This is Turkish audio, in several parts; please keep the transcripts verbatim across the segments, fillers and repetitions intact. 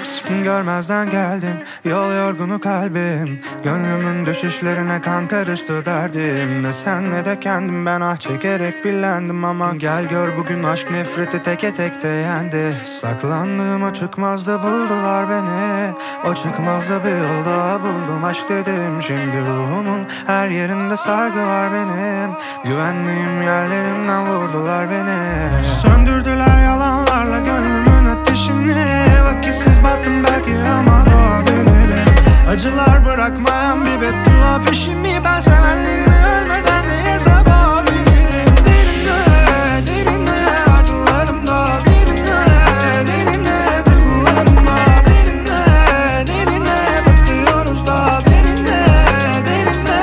Görmezden geldim yol yorgunu kalbim, gönlümün düşüşlerine kan karıştı derdim. Ne sen ne de kendim ben ah çekerek bilendim. Ama gel gör bugün aşk nefreti teke tek de yendi. Saklandığım o çıkmazda buldular beni, o çıkmazda bir yolda buldum aşk dedim. Şimdi ruhumun her yerinde sargı var benim, güvendiğim yerlerimden vurdular beni. Söndürdüler yalanlarla gönlümün ateşini, vakitsiz battım belki ama doğabilirim. Acılar bırakmayan bir beddua peşimi, ben sevenlerimi ölmeden de yazabilirim. Derine, derine acılarımda, derine, derine duygularımda, derine, derine bakıyoruz da, derine, derine,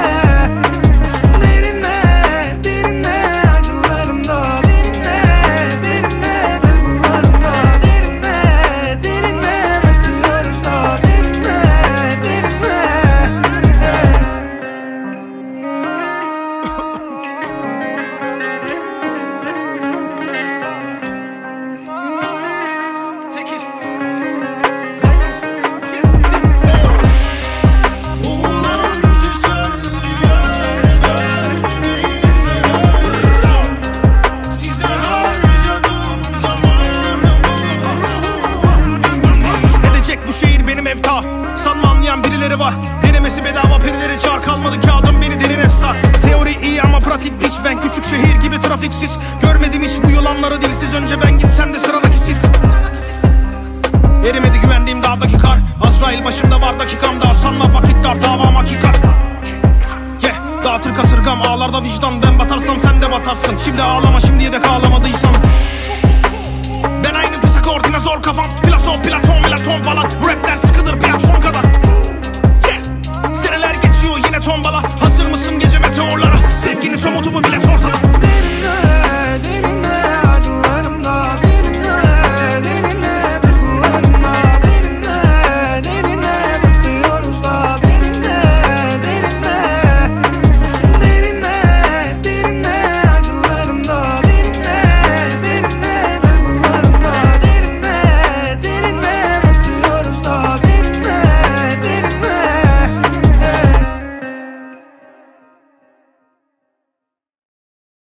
derine, derine acılarımda, derine, derine duygularımda, derine, derine bakıyoruz da, derine, derine. Edecek bu şehir benim evta, sanma anlayan birileri var. Denemesi bedava perileri çağır, kalmadı kağıdım beni derine sar. Teori iyi ama pratik piç, ben küçük şehir gibi trafiksiz. Görmedim hiç bu yılanları dilsiz, önce ben gitsem de sıradaki siz. Erimedi güvendiğim dağdaki kar, Azrail başımda var dakikamda. Sanma vakit dar, davam hakikat. Yeah, dağıtır kasırgam ağlarda vicdan, ben batarsam sen de batarsın. Şimdi ağlama, şimdi yedek ağlamadıysam. Ben aynı pis akor dinozor kafam, filosof platon melaton falan. Rap